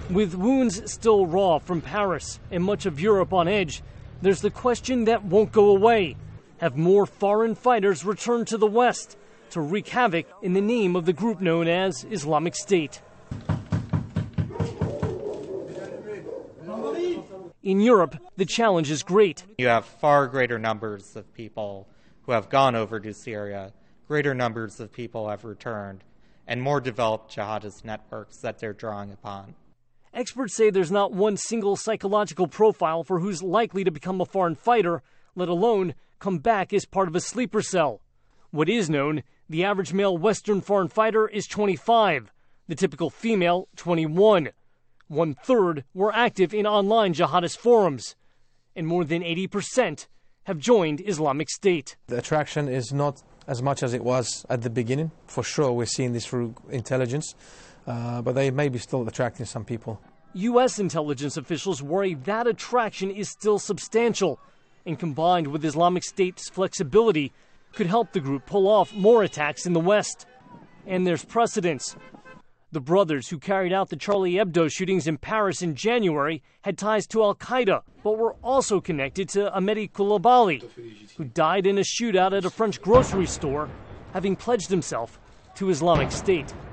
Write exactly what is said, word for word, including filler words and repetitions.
With wounds still raw from Paris and much of Europe on edge, there's the question that won't go away. Have more foreign fighters returned to the West to wreak havoc in the name of the group known as Islamic State? In Europe, the challenge is great. You have far greater numbers of people who have gone over to Syria, greater numbers of people have returned, and more developed jihadist networks that they're drawing upon. Experts say there's not one single psychological profile for who's likely to become a foreign fighter, let alone come back as part of a sleeper cell. What is known, the average male Western foreign fighter is twenty-five, the typical female twenty-one. One-third were active in online jihadist forums, and more than eighty percent have joined Islamic State. The attraction is not as much as it was at the beginning. For sure, we're seeing this through intelligence, uh, but they may be still attracting some people. U S intelligence officials worry that attraction is still substantial, and combined with Islamic State's flexibility, could help the group pull off more attacks in the West. And there's precedence. The brothers who carried out the Charlie Hebdo shootings in Paris in January had ties to Al-Qaeda, but were also connected to Ahmedi Koulibaly, who died in a shootout at a French grocery store, having pledged himself to Islamic State.